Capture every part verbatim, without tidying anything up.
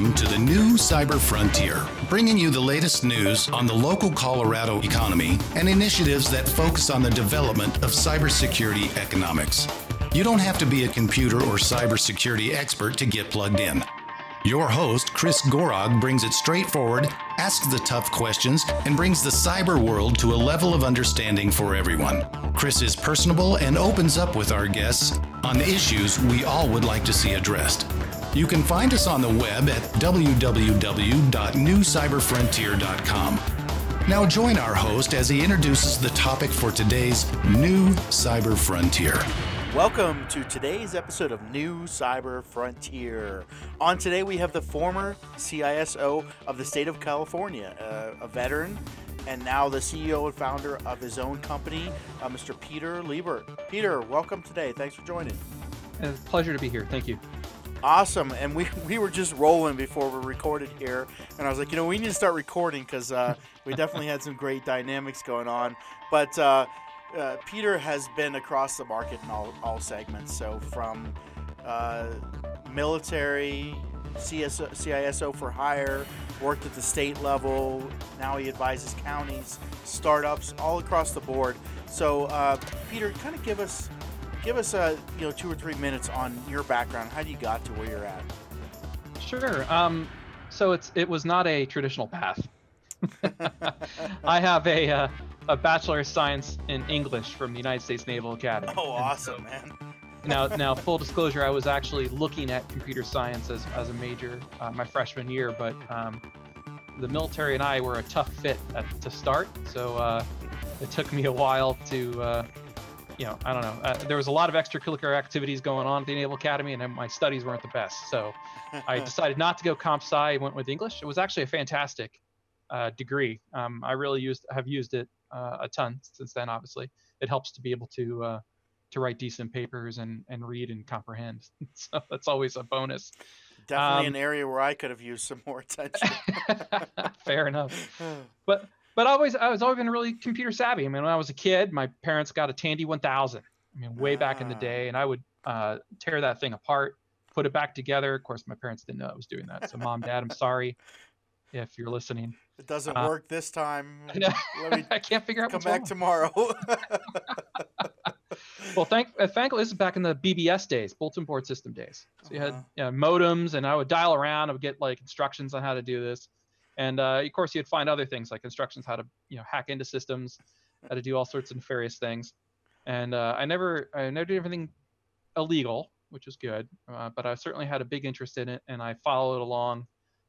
Welcome to the new Cyber Frontier, bringing you the latest news on the local Colorado economy and initiatives that focus on the development of cybersecurity economics. You don't have to be a computer or cybersecurity expert to get plugged in. Your host, Chris Gorog, brings it straightforward, asks the tough questions, and brings the cyber world to a level of understanding for everyone. Chris is personable and opens up with our guests on the issues we all would like to see addressed. You can find us on the web at w w w dot new cyber frontier dot com. Now join our host as he introduces the topic for today's New Cyber Frontier. Welcome to today's episode of New Cyber Frontier. On today we have the former C I S O of the state of California, uh, a veteran, and now the C E O and founder of his own company, uh, Mister Peter Liebert. Peter, welcome today. Thanks for joining. It's a pleasure to be here. Thank you. Awesome. And we, we were just rolling before we recorded here, and I was like, you know, we need to start recording because uh, we definitely had some great dynamics going on. But uh, Uh, Peter has been across the market in all, all segments, so from uh, military, C S O, C I S O for hire, worked at the state level, now he advises counties, startups, all across the board. So uh, Peter, kind of give us give us uh, you know two or three minutes on your background, how you got to where you're at. Sure. Um, so it's it was not a traditional path. I have a uh, a Bachelor of Science in English from the United States Naval Academy. Oh, awesome, man. now, now, full disclosure, I was actually looking at computer science as, as a major uh, my freshman year, but um, the military and I were a tough fit at, to start, so uh, it took me a while to, uh, you know, I don't know. Uh, there was a lot of extracurricular activities going on at the Naval Academy, and my studies weren't the best, so I decided not to go comp sci. I went with English. It was actually a fantastic uh, degree. Um, I really used have used it Uh, a ton since then. Obviously, it helps to be able to uh, to write decent papers and, and read and comprehend. So that's always a bonus. Definitely Um, an area where I could have used some more attention. Fair enough. But but always I was always been really computer savvy. I mean, when I was a kid, my parents got a Tandy one thousand. I mean, way ah. back in the day, and I would uh, tear that thing apart, put it back together. Of course, my parents didn't know I was doing that. So, Mom, Dad, I'm sorry if you're listening. It doesn't uh, work this time. I, know. Let me I can't figure out come what's back wrong. tomorrow. Well, thank uh, thankfully this is back in the B B S days, bulletin board system days. So you had Uh-huh. you know, modems, and I would dial around. I would get like instructions on how to do this, and uh, of course you'd find other things like instructions how to you know hack into systems, how to do all sorts of nefarious things. And uh, I never I never did everything illegal, which was good, uh, but I certainly had a big interest in it, and I followed along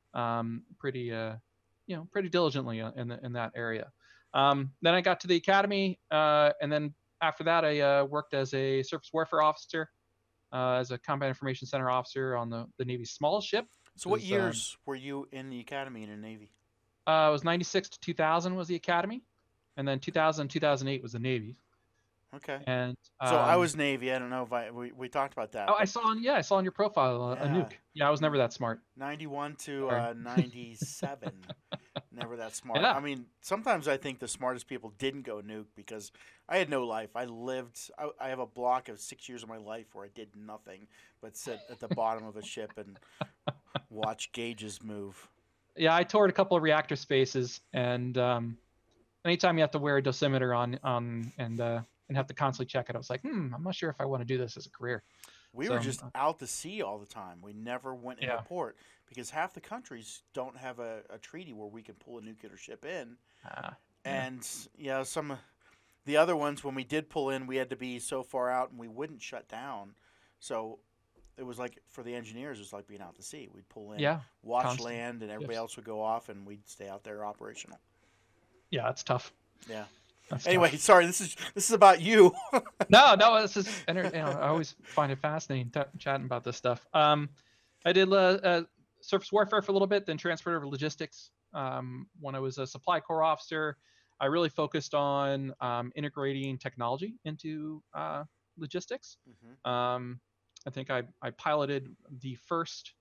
um, pretty uh, you know pretty diligently in the, in that area. Um, then I got to the academy, uh, and then after that I uh, worked as a surface warfare officer, uh, as a combat information center officer on the, the Navy's smallest ship. So what was, years um, were you in the academy in the Navy? Uh, it was ninety-six to two thousand was the academy, and then two thousand, two thousand eight was the Navy. Okay. And um, so I was Navy. I don't know if I we, we talked about that. Oh, I saw on yeah I saw on your profile uh, Yeah. a nuke. Yeah, I was never that smart. ninety-one to uh, ninety-seven. Never that smart. Yeah. I mean, sometimes I think the smartest people didn't go nuke because I had no life. I lived. I, I have a block of six years of my life where I did nothing but sit at the bottom of a ship and watch gauges move. Yeah, I toured a couple of reactor spaces, and um, anytime you have to wear a dosimeter on on and uh, and have to constantly check it, I was like, hmm, I'm not sure if I want to do this as a career. We So, were just uh, out to sea all the time. We never went into Yeah. port because half the countries don't have a, a treaty where we can pull a nuclear ship in. Uh, yeah. And, you know, some the other ones, when we did pull in, we had to be so far out and we wouldn't shut down. So it was like, for the engineers, it was like being out to sea. We'd pull in, Yeah, watch constant. land, and everybody Yes. else would go off, and we'd stay out there operational. Yeah, it's tough. Yeah. That's Anyway, tough. sorry, this is this is about you. no, no, this is enter- you know, I always find it fascinating t- chatting about this stuff. Um, I did uh, uh, surface warfare for a little bit, then transferred over to logistics. Um, when I was a supply corps officer, I really focused on um, integrating technology into uh, logistics. Mhm. Um, I think I, I piloted the first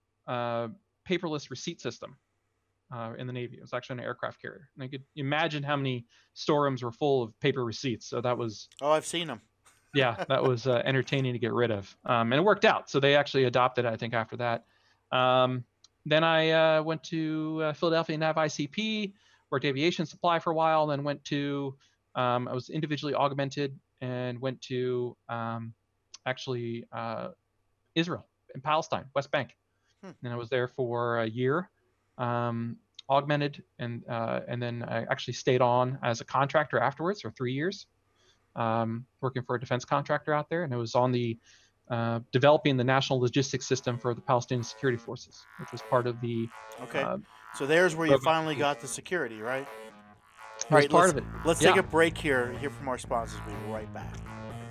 uh, paperless receipt system uh, in the Navy. It was actually an aircraft carrier. And I could imagine how many storerooms were full of paper receipts. So that was, Oh, I've seen them. yeah, that was uh, entertaining to get rid of. Um, and it worked out. So they actually adopted it, I think, after that. Um, then I uh, went to uh, Philadelphia Nav I C P, worked aviation supply for a while, then went to, um, I was individually augmented and went to um, actually uh, Israel and Palestine, West Bank. Hmm. And I was there for a year, um, augmented, and uh, and then I actually stayed on as a contractor afterwards for three years, um, working for a defense contractor out there. And I was on the uh, developing the national logistics system for the Palestinian security forces, which was part of the. Okay. Uh, So there's where you program. finally got the security, right? It All was right, part let's, of it. let's Yeah. take a break here. Hear from our sponsors. We'll be right back.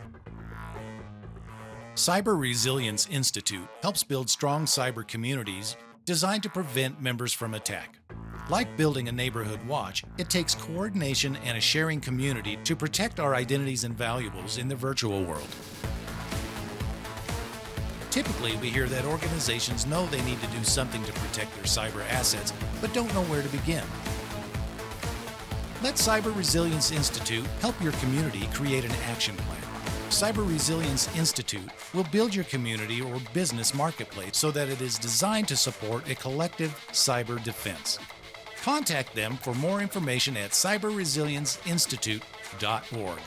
Cyber Resilience Institute helps build strong cyber communities designed to prevent members from attack. Like building a neighborhood watch, it takes coordination and a sharing community to protect our identities and valuables in the virtual world. Typically, we hear that organizations know they need to do something to protect their cyber assets, but don't know where to begin. Let Cyber Resilience Institute help your community create an action plan. Cyber Resilience Institute will build your community or business marketplace so that it is designed to support a collective cyber defense. Contact them for more information at cyber resilience institute dot org.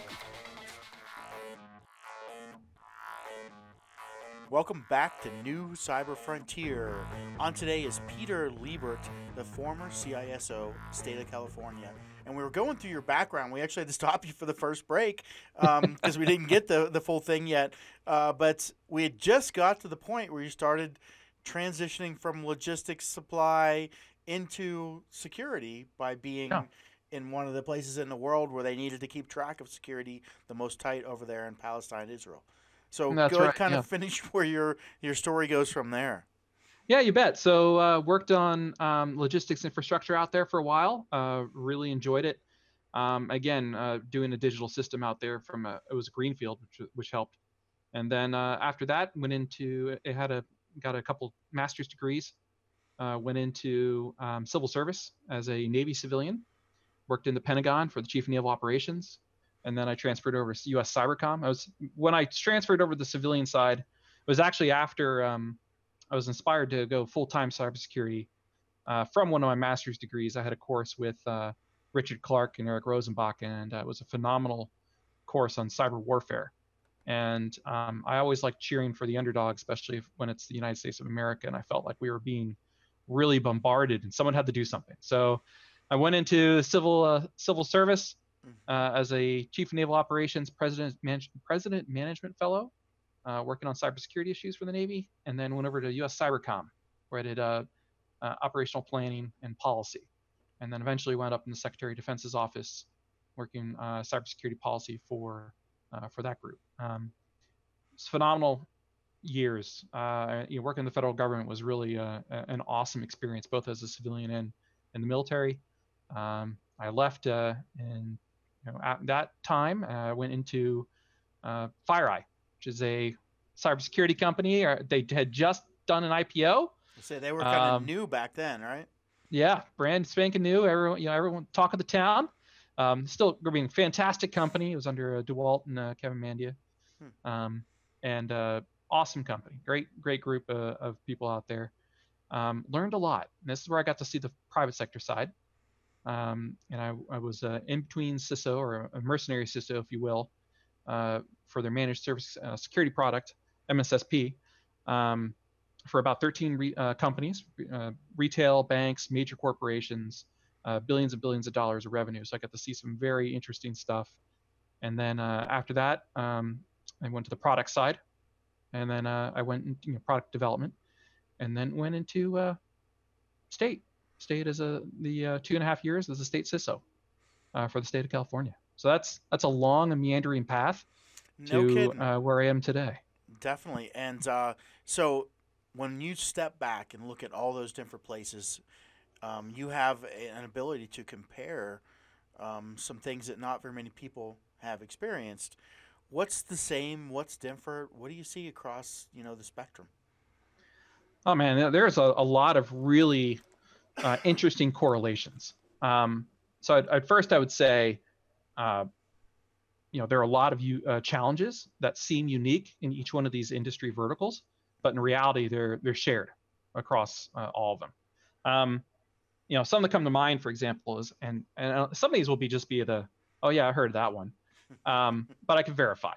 Welcome back to New Cyber Frontier. On today is Peter Liebert, the former C I S O, State of California. And we were going through your background. We actually had to stop you for the first break because um, we didn't get the, the full thing yet. Uh, but we had just got to the point where you started transitioning from logistics supply into security by being Yeah. in one of the places in the world where they needed to keep track of security the most tight over there in Palestine, Israel. So That's go ahead, right, kind yeah. of finish where your your story goes from there. Yeah, you bet. So uh, worked on um, logistics infrastructure out there for a while. Uh, really enjoyed it. Um, again, uh, doing a digital system out there from a, it was a greenfield, which which helped. And then uh, after that, went into it had a got a couple master's degrees. Uh, went into um, civil service as a Navy civilian. Worked in the Pentagon for the Chief of Naval Operations, and then I transferred over to U S Cybercom. I was when I transferred over to the civilian side, it was actually after. Um, I was inspired to go full-time cybersecurity uh, from one of my master's degrees. I had a course with uh, Richard Clark and Eric Rosenbach, and uh, it was a phenomenal course on cyber warfare. And um, I always like cheering for the underdog, especially if, when it's the United States of America. And I felt like we were being really bombarded, and someone had to do something. So I went into civil uh, civil service uh, as a Chief of Naval Operations President Man- President Management Fellow. Uh, working on cybersecurity issues for the Navy, and then went over to U S Cybercom, where I did uh, uh, operational planning and policy, and then eventually wound up in the Secretary of Defense's office, working uh, cybersecurity policy for uh, for that group. Um, it's phenomenal years. Uh, you know, working in the federal government was really uh, an awesome experience, both as a civilian and in the military. Um, I left, uh, and you know, at that time, I uh, went into uh, FireEye, which is a cybersecurity company. Or they had just done an I P O. I say they were kind of Um, new back then, right? Yeah, brand spanking new. Everyone, you know, everyone talk of the town. Um, still being a fantastic company. It was under uh, DeWalt and uh, Kevin Mandia, Hmm. um, and uh, awesome company. Great, great group uh, of people out there. Um, learned a lot. And this is where I got to see the private sector side. Um, and I, I was uh, in between C I S O, or a mercenary C I S O, if you will, uh, for their managed service uh, security product, M S S P, um, for about thirteen re- uh, companies, uh, retail, banks, major corporations, uh, billions and billions of dollars of revenue. So I got to see some very interesting stuff. And then uh, after that, um, I went to the product side, and then uh, I went into you know, product development, and then went into uh, state. Stayed as a the uh, two and a half years as a state C I S O uh, for the state of California. So that's that's a long and meandering path No to kidding. uh, where I am today. Definitely. And uh, so when you step back and look at all those different places, um, you have a, an ability to compare um, some things that not very many people have experienced. What's the same? What's different? What do you see across, you know, the spectrum? Oh man, there's a, a lot of really uh, interesting correlations. Um, so at, at first, I would say, uh, you know, there are a lot of you, uh, challenges that seem unique in each one of these industry verticals, but in reality, they're they're shared. across uh, all of them. Um, you know, some that come to mind, for example, is and and uh, some of these will be just be the, oh yeah, I heard that one, um, but I can verify.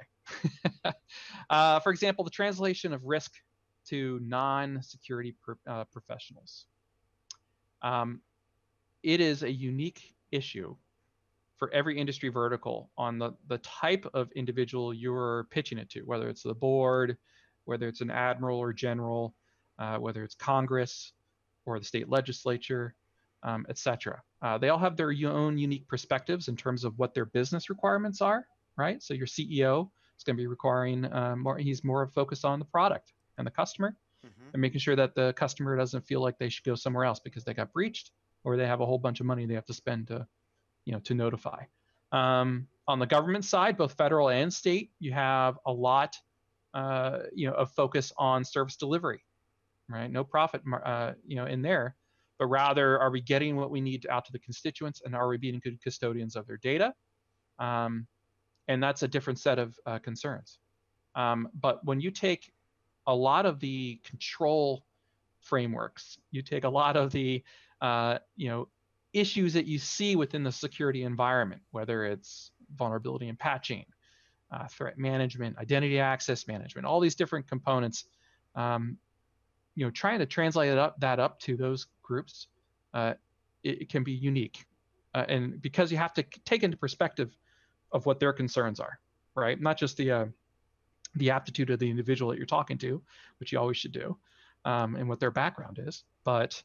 uh, for example, the translation of risk to non-security pro- uh, professionals. Um, it is a unique issue for every industry vertical on the, the type of individual you're pitching it to, whether it's the board, whether it's an admiral or general, uh, whether it's Congress or the state legislature, um, et cetera. Uh, they all have their own unique perspectives in terms of what their business requirements are, right? So your C E O is going to be requiring uh, more, he's more focused on the product and the customer, Mm-hmm. and making sure that the customer doesn't feel like they should go somewhere else because they got breached or they have a whole bunch of money they have to spend to, you know, to notify. Um, on the government side, both federal and state, you have a lot, uh, you know, of focus on service delivery, right? No profit, uh, you know, in there, but rather, are we getting what we need out to the constituents, and are we being good custodians of their data? Um, and that's a different set of uh, concerns. Um, but when you take a lot of the control frameworks, you take a lot of the, uh, you know, issues that you see within the security environment, whether it's vulnerability and patching, uh, threat management, identity access management, all these different components, um, you know, trying to translate it up, that up to those groups, uh, it, it can be unique. Uh, and because you have to take into perspective of what their concerns are, right? Not just the, uh, the aptitude of the individual that you're talking to, which you always should do, um, and what their background is, but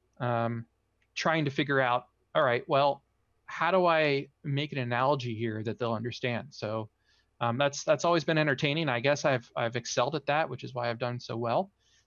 um, trying to figure out, all right, well, how do I make an analogy here that they'll understand? So um, that's that's always been entertaining. I guess I've I've excelled at that, which is why I've done so well.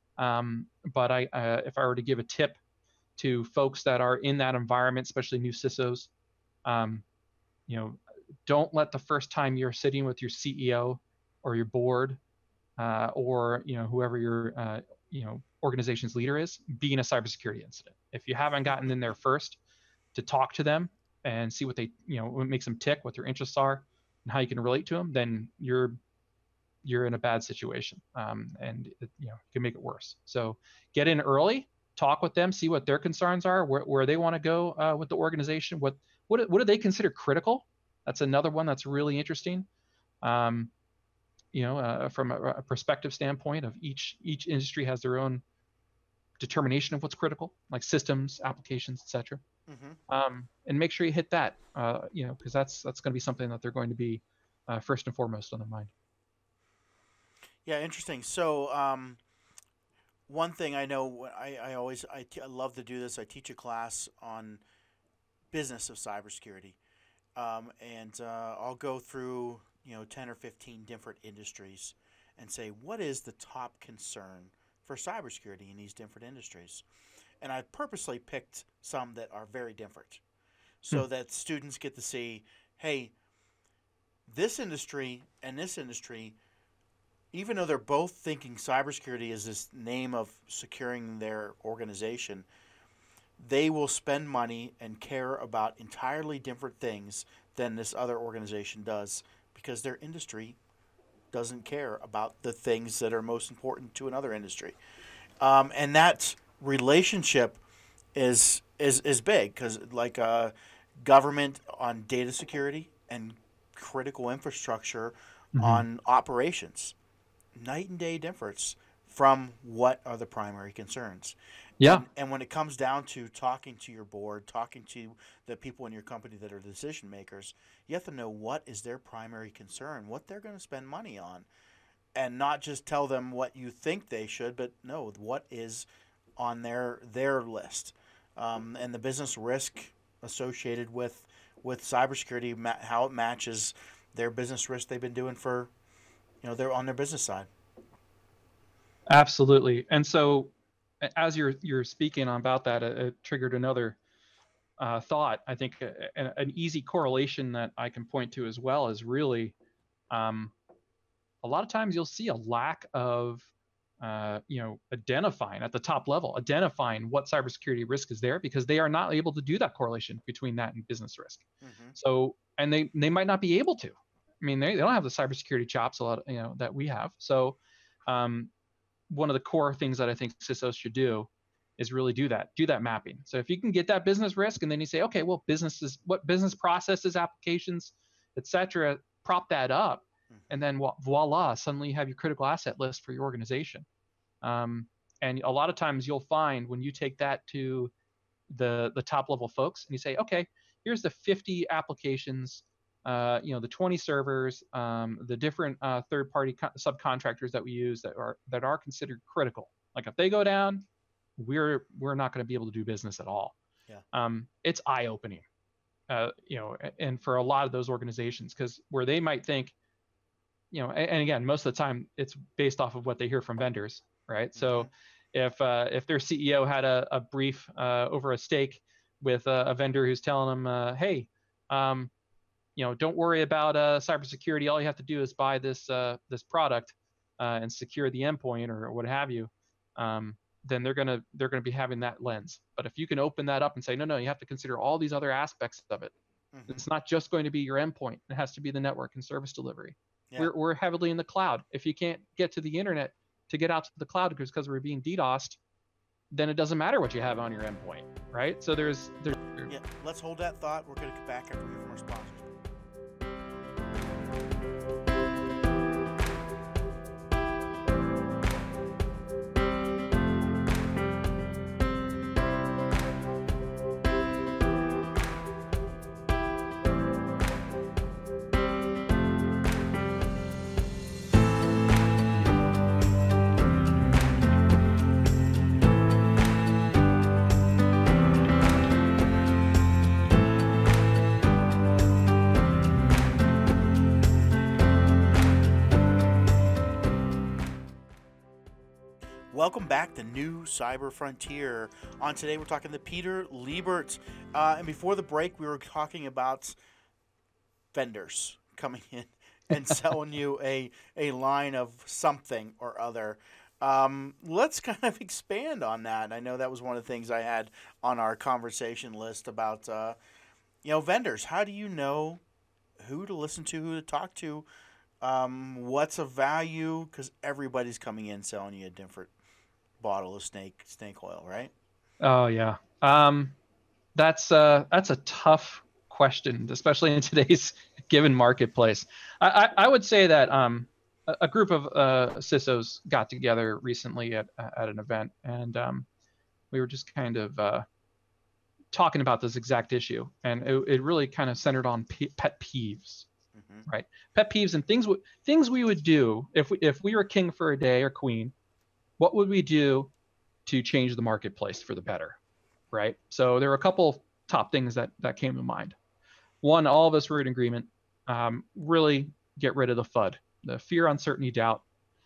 Um, but I, uh, if I were to give a tip to folks that are in that environment, especially new C I S Os, um, you know, don't let the first time you're sitting with your C E O or your board, uh, or you know whoever your uh, you know organization's leader is, be in a cybersecurity incident. If you haven't gotten in there first to talk to them and see what they, you know, what makes them tick, what their interests are, and how you can relate to them, then you're you're in a bad situation, um, and it, you know, can make it worse. So get in early, talk with them, see what their concerns are, where, where they want to go uh, with the organization, what what what do they consider critical? That's another one that's really interesting. Um, you know, uh, from a, a perspective standpoint of each each industry has their own determination of what's critical, like systems, applications, et cetera. Mm-hmm. Um, and make sure you hit that, uh, you know, because that's that's going to be something that they're going to be uh, first and foremost on their mind. Yeah, interesting. So, um, one thing I know, I, I always I, t- I love to do this. I teach a class on business of cybersecurity, um, and uh, I'll go through you know ten or fifteen different industries, and say what is the top concern for cybersecurity in these different industries, and I purposely picked some that are very different, so Hmm. that students get to see, hey, this industry and this industry, even though they're both thinking cybersecurity is this name of securing their organization, they will spend money and care about entirely different things than this other organization does because their industry doesn't care about the things that are most important to another industry. Um, and that relationship is is is big because like uh, government on data security and critical infrastructure Mm-hmm. on operations, night and day difference from what are the primary concerns. Yeah, And and when it comes down to talking to your board, talking to the people in your company that are decision makers, you have to know what is their primary concern, what they're going to spend money on, and not just tell them what you think they should, but no, what is on their their list, um, and the business risk associated with with cybersecurity, ma- how it matches their business risk they've been doing for, you know, they're on their business side. absolutely. And so, a- as you're you're speaking about that, it, it triggered another uh, thought. I think a, a- an easy correlation that I can point to as well is really, um, a lot of times you'll see a lack of, uh, you know, identifying at the top level, identifying what cybersecurity risk is there because they are not able to do that correlation between that and business risk. Mm-hmm. So, and they they might not be able to. I mean, they, they don't have the cybersecurity chops a lot, you know, that we have. So, um, one of the core things that I think C I S Os should do is really do that, do that mapping. So if you can get that business risk, and then you say, okay, well, businesses, what business processes, applications, et cetera, prop that up, mm-hmm. and then voila, suddenly you have your critical asset list for your organization. Um, and a lot of times you'll find when you take that to the the top level folks and you say, okay, here's the fifty applications, uh, you know, the twenty servers, um, the different uh, third party co- subcontractors that we use that are that are considered critical. Like if they go down, we're we're not going to be able to do business at all. Yeah. Um, it's eye opening, uh, you know, and for a lot of those organizations, because where they might think, you know, and, and again, most of the time it's based off of what they hear from vendors, right? Mm-hmm. So if uh, if their C E O had a, a brief uh, over a steak with a, a vendor who's telling them, uh, hey, um, you know, don't worry about uh, cybersecurity. All you have to do is buy this uh, this product uh, and secure the endpoint or what have you. Um, then they're gonna they're gonna be having that lens. But if you can open that up and say, no, no, you have to consider all these other aspects of it. Mm-hmm. It's not just going to be your endpoint. It has to be the network and service delivery. Yeah. We're we're heavily in the cloud. If you can't get to the internet to get out to the cloud because because we're being DDoSed, then it doesn't matter what you have on your endpoint, right? So there's there's. Yeah, let's hold that thought. We're going to come back after we hear from our sponsors. Welcome back to New Cyber Frontier. On today, we're talking to Peter Liebert. Uh, and before the break, we were talking about vendors coming in and selling you a, a line of something or other. Um, let's kind of expand on that. I know that was one of the things I had on our conversation list about, uh, you know, vendors. How do you know who to listen to, who to talk to, um, what's of value? Because everybody's coming in selling you a different bottle of snake snake oil, right? Oh yeah, um, that's uh, that's a tough question, especially in today's given marketplace. I, I, I would say that um, a, a group of uh, C I S Os got together recently at at an event, and um, we were just kind of uh, talking about this exact issue, and it, it really kind of centered on p- pet peeves, mm-hmm. right? Pet peeves and things w- things we would do if we if we were king for a day or queen. What would we do to change the marketplace for the better, right? So there were a couple top things that that came to mind. One, all of us were in agreement. Um, really get rid of the FUD, the fear, uncertainty, doubt.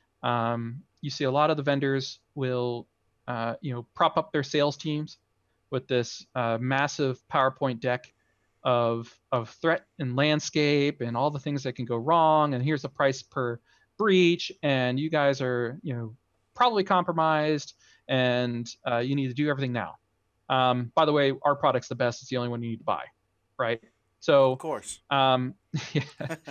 Um, you see a lot of the vendors will, uh, you know, prop up their sales teams with this uh, massive PowerPoint deck of of threat and landscape and all the things that can go wrong. And here's the price per breach, and you guys are, you know, probably compromised, and uh, you need to do everything now. Um, by the way, our product's the best. It's the only one you need to buy, right? So, of course, um, yeah,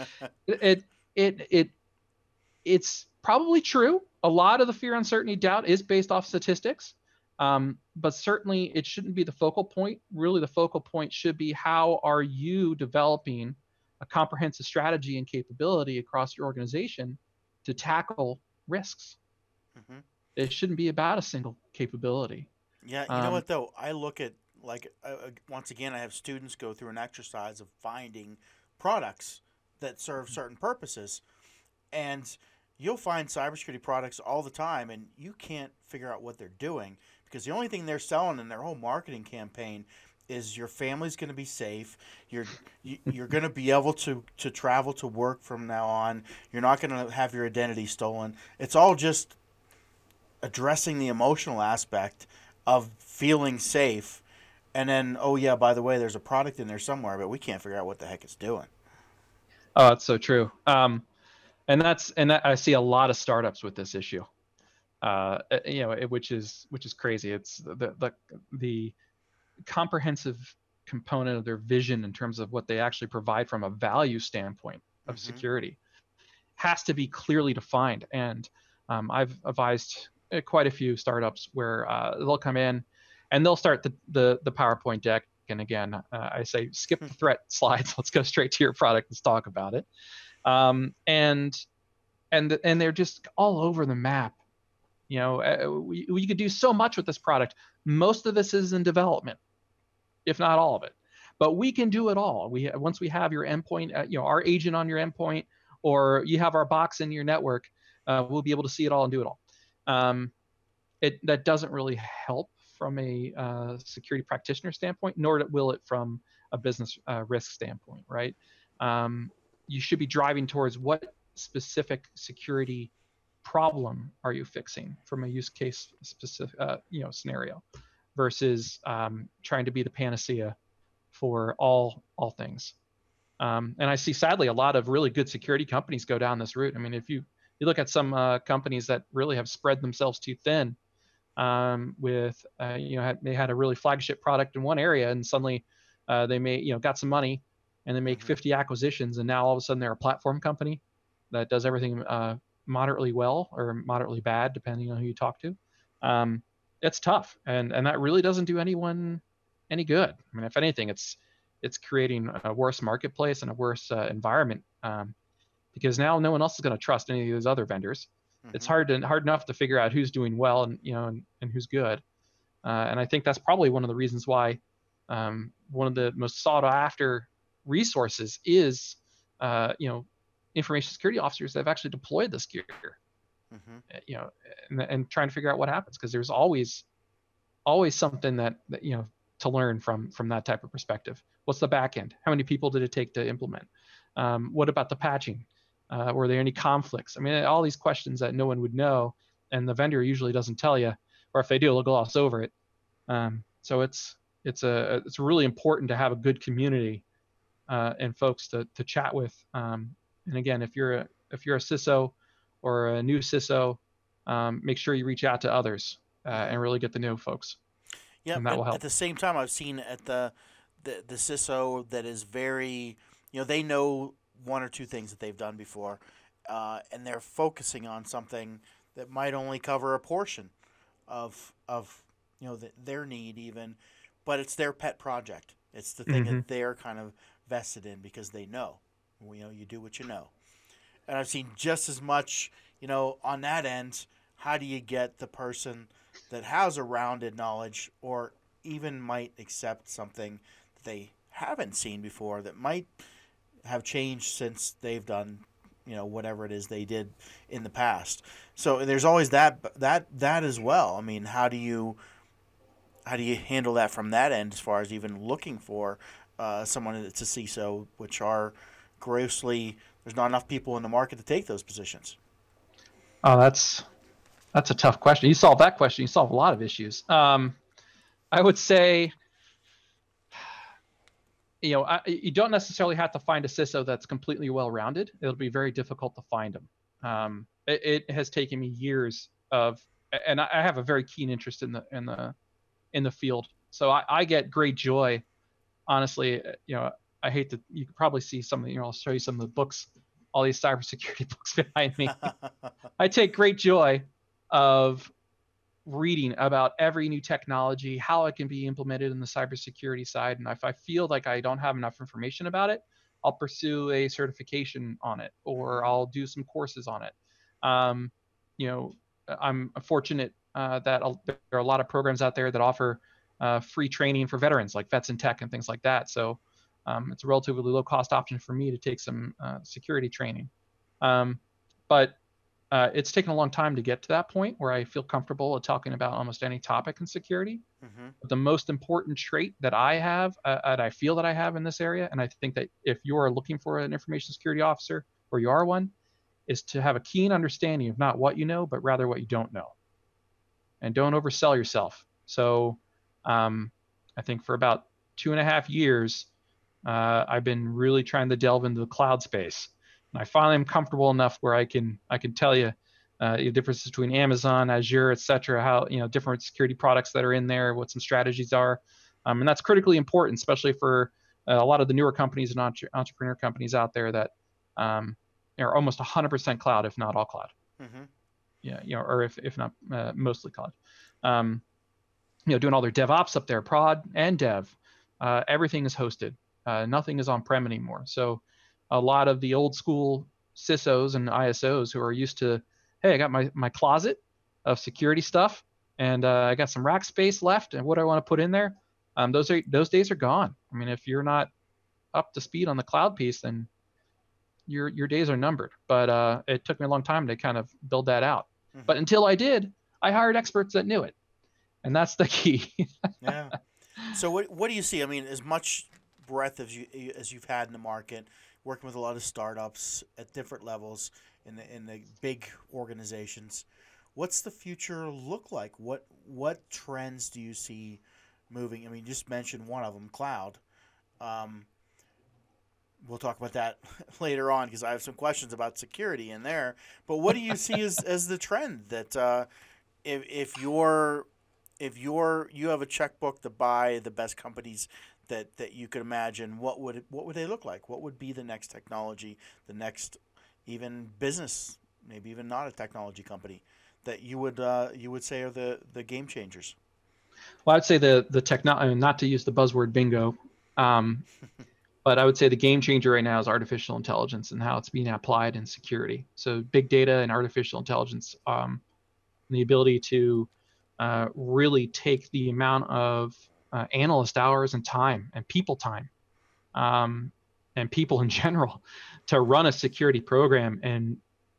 it it it it's probably true. A lot of the fear, uncertainty, doubt is based off statistics, um, but certainly it shouldn't be the focal point. Really, the focal point should be how are you developing a comprehensive strategy and capability across your organization to tackle risks. Mm-hmm. It shouldn't be about a single capability. Yeah, you um, know what, though? I look at, like, uh, once again, I have students go through an exercise of finding products that serve certain purposes. And you'll find cybersecurity products all the time, and you can't figure out what they're doing because the only thing they're selling in their whole marketing campaign is your family's going to be safe. You're you, you're going to be able to, to travel to work from now on. You're not going to have your identity stolen. It's all just addressing the emotional aspect of feeling safe, and then, oh yeah, by the way, there's a product in there somewhere, but we can't figure out what the heck it's doing. Oh, that's so true. Um, and that's and that, I see a lot of startups with this issue. Uh, you know, it, which is which is crazy. It's the, the the comprehensive component of their vision in terms of what they actually provide from a value standpoint of mm-hmm. security has to be clearly defined. And um, I've advised uh, quite a few startups where uh, they'll come in and they'll start the the, the PowerPoint deck. And again, uh, I say skip the threat slides. Let's go straight to your product. Let's talk about it. Um, and and and they're just all over the map. You know, uh, we we could do so much with this product. Most of this is in development, if not all of it. But we can do it all. We once we have your endpoint, uh, you know, our agent on your endpoint, or you have our box in your network, uh, we'll be able to see it all and do it all. Um, it that doesn't really help from a uh, security practitioner standpoint, nor will it from a business uh, risk standpoint, right? Um, you should be driving towards what specific security problem are you fixing from a use case specific, uh, you know, scenario, versus um, trying to be the panacea for all all things. Um, and I see, sadly, a lot of really good security companies go down this route. I mean, if you you look at some uh, companies that really have spread themselves too thin, um, with uh, you know, had, they had a really flagship product in one area, and suddenly uh, they may you know got some money, and they make fifty acquisitions, and now all of a sudden they're a platform company that does everything uh, moderately well or moderately bad, depending on who you talk to. Um, it's tough, and and that really doesn't do anyone any good. I mean, if anything, it's it's creating a worse marketplace and a worse uh, environment, um, because now no one else is going to trust any of those other vendors. Mm-hmm. It's hard to hard enough to figure out who's doing well and you know and, and who's good. Uh, and I think that's probably one of the reasons why um, one of the most sought after resources is uh, you know information security officers that have actually deployed this gear. Mm-hmm. You know, and, and trying to figure out what happens, because there's always always something that, that you know to learn from from that type of perspective. What's the back end? How many people did it take to implement? Um, what about the patching? Uh, were there any conflicts? I mean, all these questions that no one would know, and the vendor usually doesn't tell you, or if they do, they'll gloss over it. Um, so it's it's a it's really important to have a good community uh, and folks to to chat with. Um, and again, if you're a if you're a C I S O or a new C I S O, um, make sure you reach out to others uh, and really get to know folks. Yeah, but at the same time, I've seen at the, the the C I S O that is very, you know, they know one or two things that they've done before, uh, and they're focusing on something that might only cover a portion of of you know the, their need even, but it's their pet project. It's the thing mm-hmm. that they're kind of vested in because they know, you know, you do what you know. And I've seen just as much, you know, on that end. How do you get the person that has a rounded knowledge, or even might accept something that they haven't seen before that might have changed since they've done, you know, whatever it is they did in the past. So there's always that that that as well. I mean, how do you how do you handle that from that end as far as even looking for uh, someone that's a C I S O, which are grossly there's not enough people in the market to take those positions. Oh, that's that's a tough question. You solve that question, you solve a lot of issues. Um, I would say, you know, I, you don't necessarily have to find a C I S O that's completely well-rounded. It'll be very difficult to find them. Um, it, it has taken me years of, and I have a very keen interest in the in the in the field. So I, I get great joy, honestly. You know, I hate to. You could probably see some of the, you know, I'll show you some of the books, all these cybersecurity books behind me. I take great joy of reading about every new technology, how it can be implemented in the cybersecurity side. And if I feel like I don't have enough information about it, I'll pursue a certification on it, or I'll do some courses on it. Um, you know, I'm fortunate uh, that I'll, there are a lot of programs out there that offer uh, free training for veterans, like Vets in Tech and things like that. So um, it's a relatively low cost option for me to take some uh, security training. Um, but Uh, it's taken a long time to get to that point where I feel comfortable at talking about almost any topic in security. Mm-hmm. But the most important trait that I have, uh, and I feel that I have in this area, and I think that if you are looking for an information security officer, or you are one, is to have a keen understanding of not what you know, but rather what you don't know. And don't oversell yourself. So um, I think for about two and a half years, uh, I've been really trying to delve into the cloud space. And I finally am comfortable enough where I can I can tell you uh, the difference between Amazon, Azure, et cetera, how, you know, different security products that are in there, what some strategies are. Um, and that's critically important, especially for uh, a lot of the newer companies and entre- entrepreneur companies out there that um, are almost one hundred percent cloud, if not all cloud. Mm-hmm. yeah, you know, or if if not uh, mostly cloud. Um, you know, doing all their DevOps up there, prod and dev. Uh, everything is hosted. Uh, nothing is on-prem anymore. So a lot of the old school C I S Os and I S Os who are used to, hey, I got my, my closet of security stuff, and uh, I got some rack space left, and what do I want to put in there? Um, those are those days are gone. I mean, if you're not up to speed on the cloud piece, then your your days are numbered. But uh, it took me a long time to kind of build that out. Mm-hmm. But until I did, I hired experts that knew it. And that's the key. Yeah. So what what do you see? I mean, as much breadth as you as you've had in the market, working with a lot of startups at different levels in the in the big organizations, what's the future look like? What what trends do you see moving? I mean, you just mentioned one of them, cloud. Um, we'll talk about that later on because I have some questions about security in there. But what do you see as, as the trend that uh, if if you're If you're you have a checkbook to buy the best companies that, that you could imagine, what would it, what would they look like? What would be the next technology, the next even business, maybe even not a technology company, that you would uh, you would say are the, the game changers? Well, I'd say the the techno I mean, not to use the buzzword bingo, um, but I would say the game changer right now is artificial intelligence and how it's being applied in security. So big data and artificial intelligence, um, and the ability to uh, really take the amount of uh, analyst hours and time and people time um, and people in general to run a security program and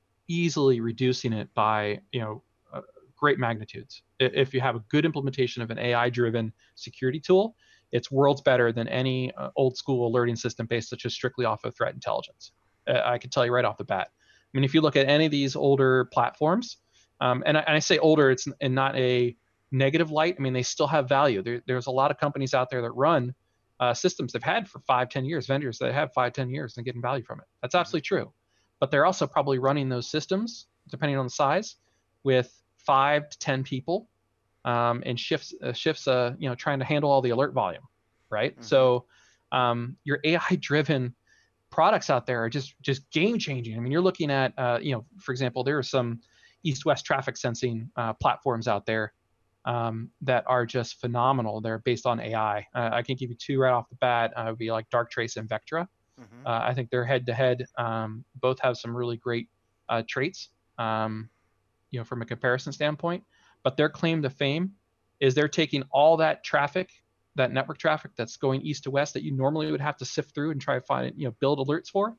easily reducing it by you know uh, great magnitudes. If you have a good implementation of an A I-driven security tool, it's worlds better than any uh, old school alerting system based such as strictly off of threat intelligence. Uh, I can tell you right off the bat. I mean, if you look at any of these older platforms, um, and, I, and I say older, it's in not a negative light. I mean, they still have value. There, there's a lot of companies out there that run uh, systems they've had for five, ten years, vendors that have five, ten years and getting value from it. That's absolutely true. But they're also probably running those systems, depending on the size, with five to ten people um, and shifts, uh, shifts, uh, you know, trying to handle all the alert volume, right? Mm-hmm. So um, your A I-driven products out there are just just game changing. I mean, you're looking at, uh, you know, for example, there are some east-west traffic sensing uh, platforms out there um, that are just phenomenal. They're based on A I. Uh, I can give you two right off the bat. Uh, it would be like Darktrace and Vectra. Mm-hmm. Uh, I think they're head-to-head. Um, both have some really great uh, traits, um, you know, from a comparison standpoint. But their claim to fame is they're taking all that traffic, that network traffic that's going east to west that you normally would have to sift through and try to find, you know, build alerts for,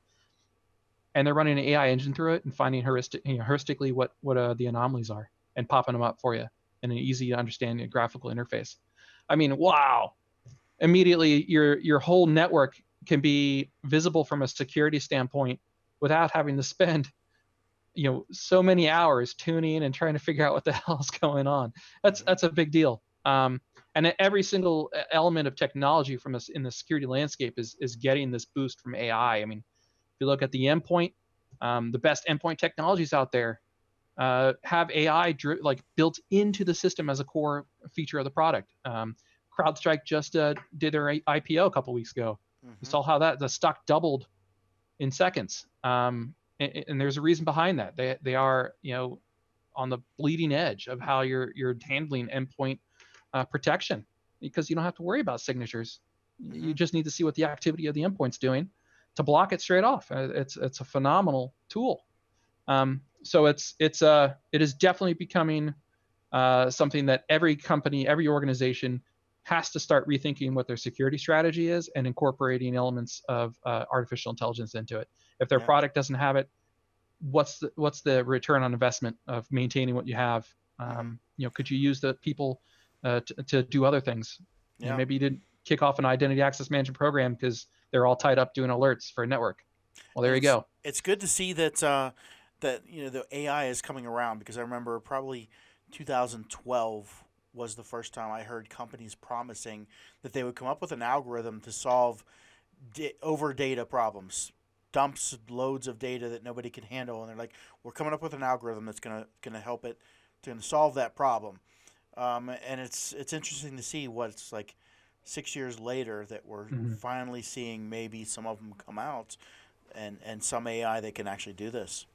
and they're running an A I engine through it and finding heuristic, you know, heuristically what what uh, the anomalies are and popping them up for you in an easy to understand graphical interface. I mean, wow! Immediately, your your whole network can be visible from a security standpoint without having to spend, you know, so many hours tuning and trying to figure out what the hell is going on. That's that's a big deal. Um, and every single element of technology from us in the security landscape is is getting this boost from A I. I mean, if you look at the endpoint, um, the best endpoint technologies out there uh, have A I dri- like built into the system as a core feature of the product. Um, CrowdStrike just uh, did their I P O a couple weeks ago. Mm-hmm. You saw how that the stock doubled in seconds. Um, and, and there's a reason behind that. They they are, you know, on the bleeding edge of how you're you're handling endpoint uh, protection, because you don't have to worry about signatures. Mm-hmm. You just need to see what the activity of the endpoint's doing to block it straight off. It's it's a phenomenal tool. Um, so it's it's uh it is definitely becoming uh, something that every company, every organization has to start rethinking what their security strategy is and incorporating elements of uh, artificial intelligence into it. If their yeah. product doesn't have it, what's the what's the return on investment of maintaining what you have? Um, you know, could you use the people uh, to, to do other things? Yeah. You know, maybe you didn't kick off an identity access management program because they're all tied up doing alerts for a network. Well, there it's, you go. It's good to see that uh, that you know the A I is coming around, because I remember probably two thousand twelve was the first time I heard companies promising that they would come up with an algorithm to solve di- over data problems. Dumps loads of data that nobody can handle, and they're like, we're coming up with an algorithm that's gonna gonna help it, to solve that problem. Um, and it's it's interesting to see what's like six years later that we're mm-hmm. finally seeing maybe some of them come out, and, and some A I that can actually do this.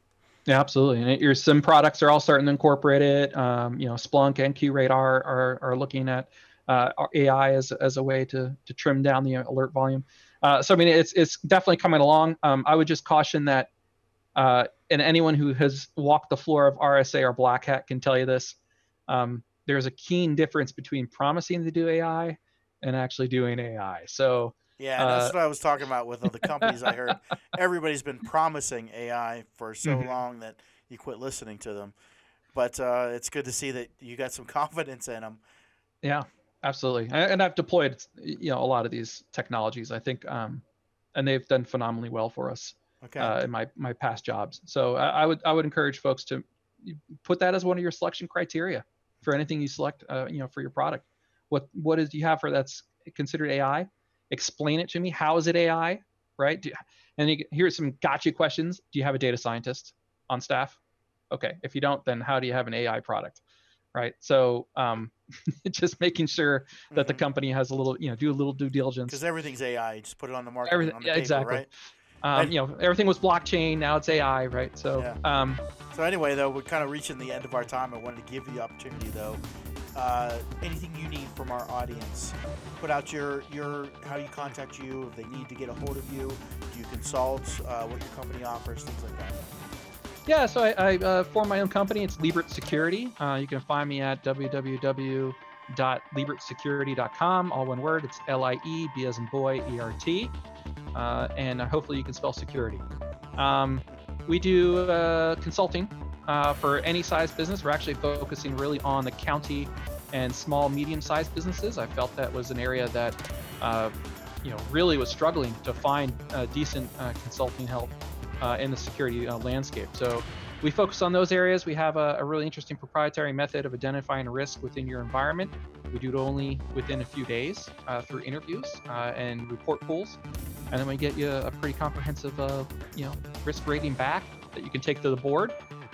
Yeah, absolutely. And it, your SIM products are all starting to incorporate it. Um, you know, Splunk and QRadar are are looking at uh, A I as as a way to to trim down the alert volume. Uh, so I mean, it's it's definitely coming along. Um, I would just caution that, uh, and anyone who has walked the floor of R S A or Black Hat can tell you this. Um, there's a keen difference between promising to do A I and actually doing A I. So Yeah, uh, that's what I was talking about with other companies. I heard everybody's been promising A I for so Mhm. long that you quit listening to them. But uh, it's good to see that you got some confidence in them. Yeah, absolutely. A- And I've deployed, you know, a lot of these technologies, I think, um, and they've done phenomenally well for us Okay. uh, in my my past jobs. So I, I would I would encourage folks to put that as one of your selection criteria for anything you select, uh, you know, for your product. What what is do you have for that's considered A I? Explain it to me. How is it A I? Right? Do, and you, here's some gotcha questions. Do you have a data scientist on staff? Okay. If you don't, then how do you have an A I product? Right. So um, just making sure that the Mhm. company has a little, you know, do a little due diligence. Because everything's A I. You just put it on the market, Everything, on the yeah, paper, exactly. right? Um, And- you know, everything was blockchain. Now it's A I, right? So, Yeah. um, So anyway, though, we're kind of reaching the end of our time. I wanted to give you the opportunity, though. Uh, anything you need from our audience, put out your your how you contact you if they need to get a hold of you. Do you consult? Uh, what your company offers, things like that. yeah. So I, I uh, formed my own company. It's Liebert Security. Uh, you can find me at w w w dot liebert security dot com. All one word. It's L I E B as in boy E R T. Uh, and hopefully you can spell security. Um, we do uh, consulting uh, for any size business. We're actually focusing really on the county and small, medium-sized businesses. I felt that was an area that, uh, you know, really was struggling to find uh, decent uh, consulting help uh, in the security uh, landscape. So we focus on those areas. We have a, a really interesting proprietary method of identifying a risk within your environment. We do it only within a few days uh, through interviews uh, and report pools. And then we get you a pretty comprehensive, uh, you know, risk rating back that you can take to the board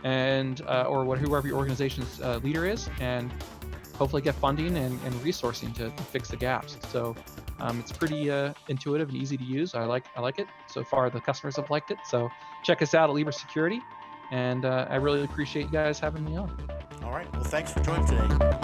and uh, or what, whoever your organization's uh, leader is, and hopefully get funding and, and resourcing to, to fix the gaps. So um, it's pretty uh, intuitive and easy to use. I like I like it. So far, the customers have liked it. So check us out at Liebert Security, and uh, I really appreciate you guys having me on. All right. Well, thanks for joining today.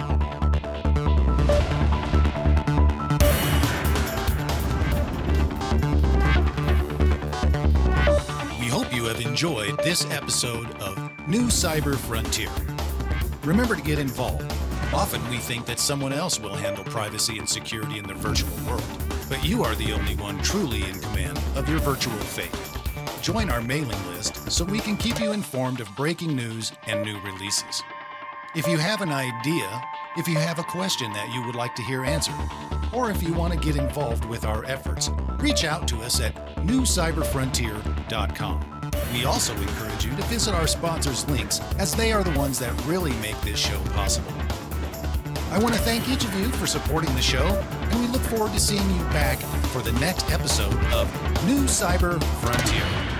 We hope you have enjoyed this episode of New Cyber Frontier. Remember to get involved. Often we think that someone else will handle privacy and security in the virtual world, but you are the only one truly in command of your virtual fate. Join our mailing list so we can keep you informed of breaking news and new releases. If you have an idea, if you have a question that you would like to hear answered, or if you want to get involved with our efforts, reach out to us at new cyber frontier dot com. We also encourage you to visit our sponsors' links, as they are the ones that really make this show possible. I want to thank each of you for supporting the show, and we look forward to seeing you back for the next episode of New Cyber Frontier.